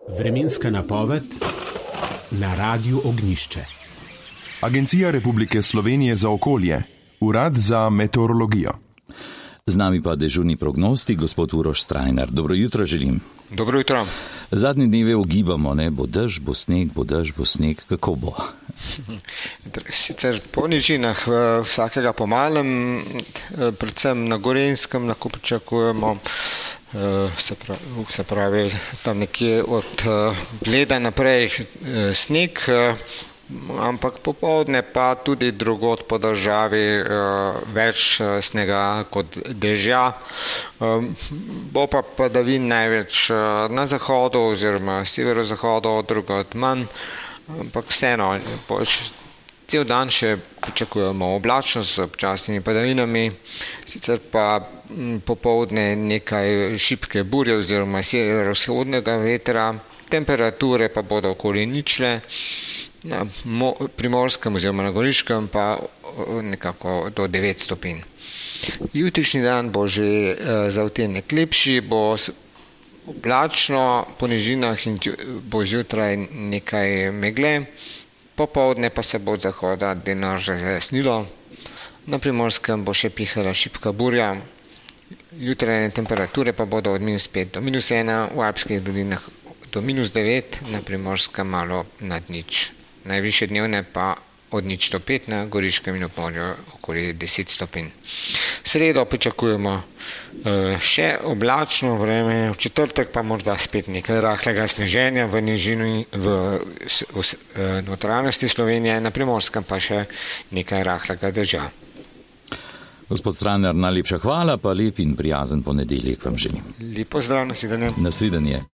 Vremenska napoved na Radiu Ognjišče. Agencija Republike Slovenije za okolje, Urad za meteorologijo. Z nami pa dežurni prognostik, gospod Uroš Strajnar. Dobro jutro želim. Dobro jutro. Zadnje dneve ugibamo, ne? Bo dež, bo sneg, kako bo? Sicer po nižinah vsakega po malem, predvsem na Gorenjskem lahko pričakujemo, se pravi tam nekje od Bleda naprej sneg, ampak popoldne pa tudi drugod po državi več snega kot dežja. Bo pa padavin največ na zahodu oziroma severozahodu, drugod manj, ampak vseeno, cel dan še pričakujemo oblačnost z občasnimi padavinami, sicer pa popoldne nekaj šibke burje oziroma severovzhodnega vetra, temperature pa bodo okoli ničle, na Primorskem oziroma na Goriškem pa nekako do 9 stopinj. Jutrišnji dan bo že za odtenek lepši, bo oblačno po nižinah in bo zjutraj nekaj megle, popoldne pa se bo od zahoda delno razjasnilo. Na Primorskem bo še pihala šibka burja, jutrajne temperature pa bodo od -5 do -1, v Alpskih dolinah do -9, na Primorskem malo nad nič. Najvišje dnevne pa od 0 do 5, na Goriškem in Območju okoli 10 stopinj. Sredo pričakujemo še oblačno vreme, v četrtek pa morda spet nekaj rahlega sneženja v nižini v notranjosti Slovenije, na Primorskem pa še nekaj rahlega dežja. Gospod Strajnar, najlepša hvala, pa lep in prijazen ponedeljek vam želim. Lep pozdrav, nasvidenje. Nasvidenje.